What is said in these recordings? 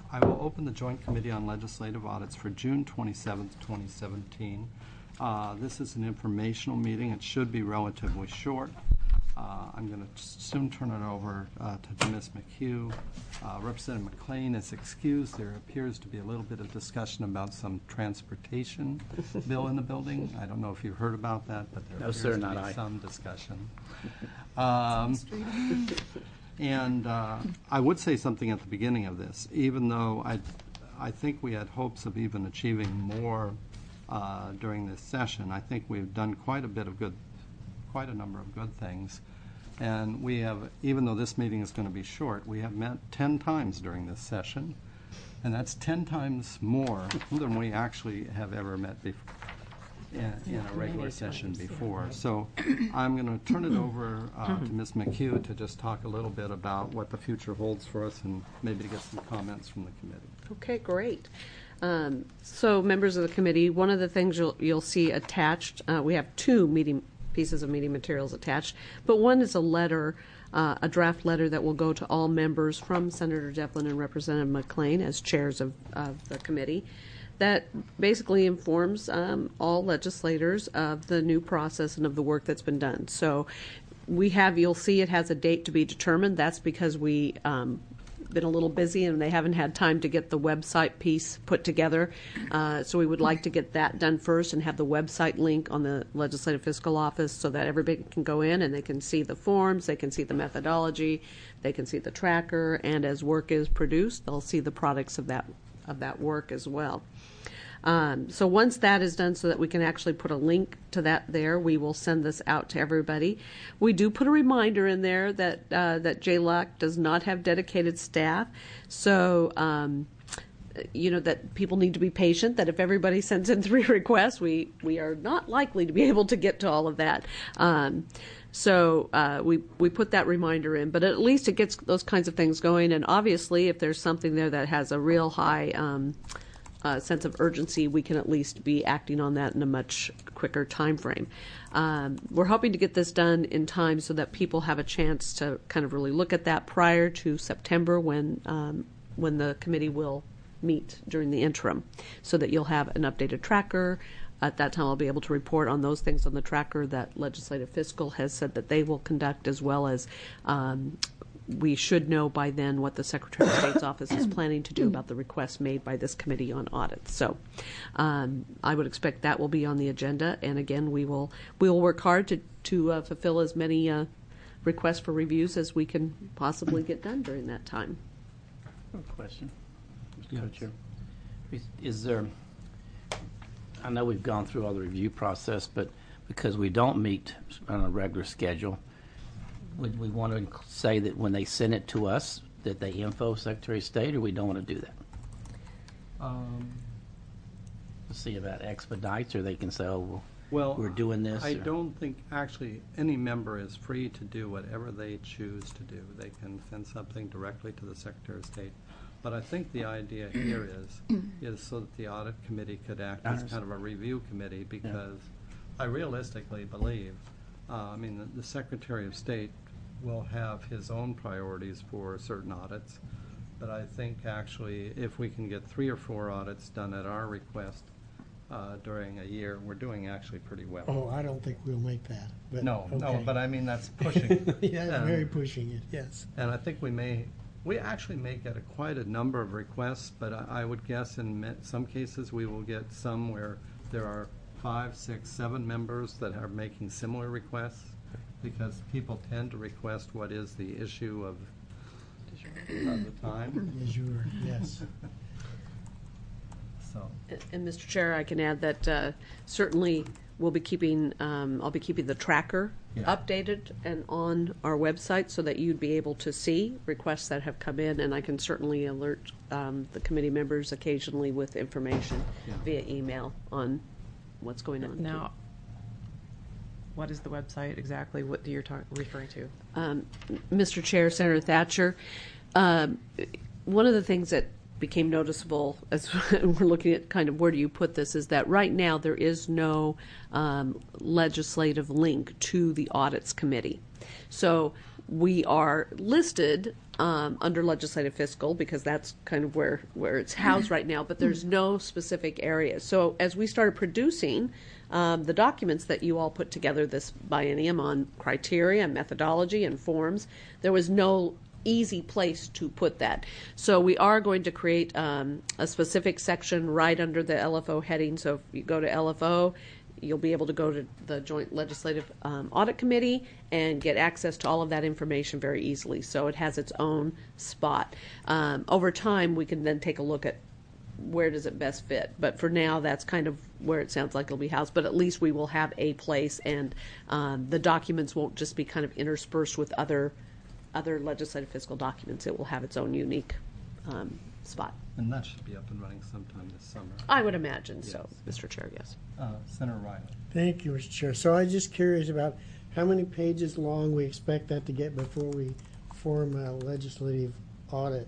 I will open the Joint Committee on Legislative Audits for June 27th, 2017. This is an informational meeting. It should be relatively short. I'm going to soon turn it over to Ms. McHugh. Representative McLean is excused. There appears to be a little bit of discussion about some transportation bill in the building. I don't know if you've heard about that, but there appears to be some discussion. And I would say something at the beginning of this, even though I think we had hopes of even achieving more during this session. I think we've done quite a number of good things. And we have, even though this meeting is going to be short, we have met 10 times during this session. And that's 10 times more than we actually have ever met before. In a regular session before. So I'm going to turn it over to Ms. McHugh to just talk a little bit about what the future holds for us and maybe to get some comments from the committee. Okay, great. So members of the committee, one of the things you'll see attached, we have two pieces of meeting materials attached, but one is a letter, a draft letter that will go to all members from Senator Devlin and Representative McLean as chairs of the committee. That basically informs all legislators of the new process and of the work that's been done. So you'll see it has a date to be determined. That's because we been a little busy and they haven't had time to get the website piece put together. So we would like to get that done first and have the website link on the Legislative Fiscal Office so that everybody can go in and they can see the forms, they can see the methodology, they can see the tracker, and as work is produced, they'll see the products of that work as well. So once that is done so that we can actually put a link to that there, we will send this out to everybody. We do put a reminder in there that JLOC does not have dedicated staff. So, that people need to be patient, that if everybody sends in 3 requests, we are not likely to be able to get to all of that. So we put that reminder in, but at least it gets those kinds of things going. And obviously, if there's something there that has a real high sense of urgency, we can at least be acting on that in a much quicker time frame. We're hoping to get this done in time so that people have a chance to kind of really look at that prior to September when the committee will meet during the interim, so that you'll have an updated tracker. At that time, I'll be able to report on those things on the tracker that Legislative Fiscal has said that they will conduct, as well as we should know by then what the Secretary of State's office is planning to do about the requests made by this committee on audits. So I would expect that will be on the agenda, and again, we will work hard to fulfill as many requests for reviews as we can possibly get done during that time. Question, Mr. Co-Chair. Is there? I know we've gone through all the review process, but because we don't meet on a regular schedule, would we want to say that when they send it to us that they info Secretary of State, or we don't want to do that? Let's see about expedites, or they can say, oh, well, we're doing this. I don't think actually any member is free to do whatever they choose to do. They can send something directly to the Secretary of State. But I think the idea here is so that the audit committee could act as kind of a review committee, because I realistically believe, the Secretary of State will have his own priorities for certain audits, but I think actually if we can get 3 or 4 audits done at our request during a year, we're doing actually pretty well. Oh, I don't think we'll make that. But no, but I mean that's pushing it. Yeah, very pushing it, yes. And I think we actually may get quite a number of requests, but I would guess in some cases we will get some where there are 5, 6, 7 members that are making similar requests, because people tend to request what is the issue of the time. Yes. So. And Mr. Chair, I can add that certainly we'll be keeping, I'll be keeping the tracker updated and on our website so that you'd be able to see requests that have come in, and I can certainly alert the committee members occasionally with information via email on what's going on. Now, what is the website exactly? What you're referring to? Mr. Chair, Senator Thatcher, one of the things that became noticeable as we're looking at kind of where do you put this is that right now there is no legislative link to the audits committee. So we are listed under legislative fiscal because that's kind of where it's housed right now, but there's no specific area. So as we started producing the documents that you all put together this biennium on criteria and methodology and forms, there was no easy place to put that. So we are going to create a specific section right under the LFO heading. So if you go to LFO, you'll be able to go to the Joint Legislative Audit Committee and get access to all of that information very easily. So it has its own spot. Over time, we can then take a look at where does it best fit. But for now, that's kind of where it sounds like it'll be housed. But at least we will have a place, and the documents won't just be kind of interspersed with other legislative fiscal documents. It will have its own unique spot. And that should be up and running sometime this summer. I would imagine so, Yes. Mr. Chair, yes. Senator Riley. Thank you, Mr. Chair. So I was just curious about how many pages long we expect that to get before we form a legislative audit.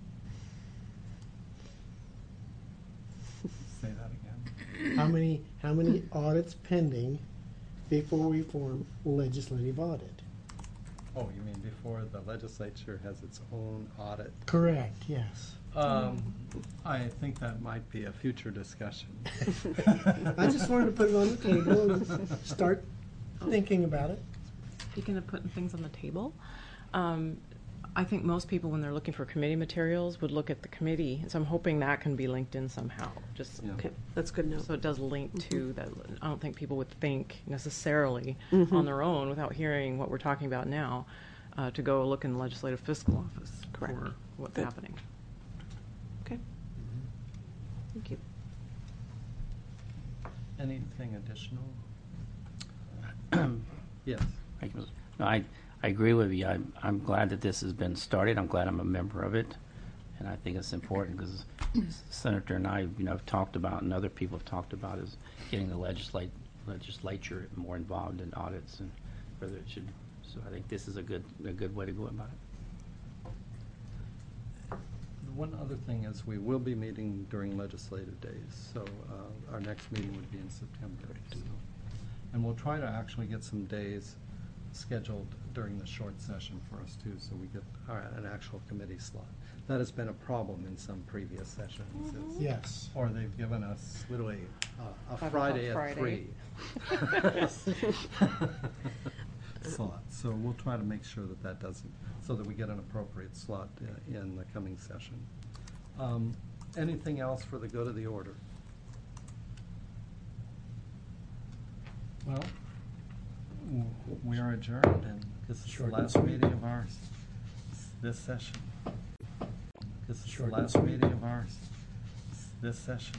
Say that again. How many audits pending before we form legislative audit? Oh, you mean before the legislature has its own audit? Correct, yes. I think that might be a future discussion. I just wanted to put it on the table and start thinking about it. Speaking of putting things on the table, I think most people, when they're looking for committee materials, would look at the committee. So I'm hoping that can be linked in somehow. Just Yeah. Okay, that's good to know. so it does link to that. I don't think people would think necessarily on their own, without hearing what we're talking about now, to go look in the legislative fiscal office Correct. for what's Good. happening. Okay. Thank you. Anything additional? Yes. No, I agree with you. I'm glad that this has been started. I'm glad I'm a member of it. And I think it's important because Senator and I, have talked about, and other people have talked about, is getting the legislature more involved in audits and whether it should. So I think this is a good way to go about it. One other thing is we will be meeting during legislative days, so our next meeting would be in September. So. And we'll try to actually get some days scheduled during the short session for us too, so we get an actual committee slot. That has been a problem in some previous sessions. Yes. Or they've given us literally a 5 o'clock Friday at Friday. 3 slot. So we'll try to make sure that doesn't, so that we get an appropriate slot in the coming session. Anything else for the good of the order? Well, we are adjourned, and this is the last meeting of ours this session. This is the last meeting of ours this session.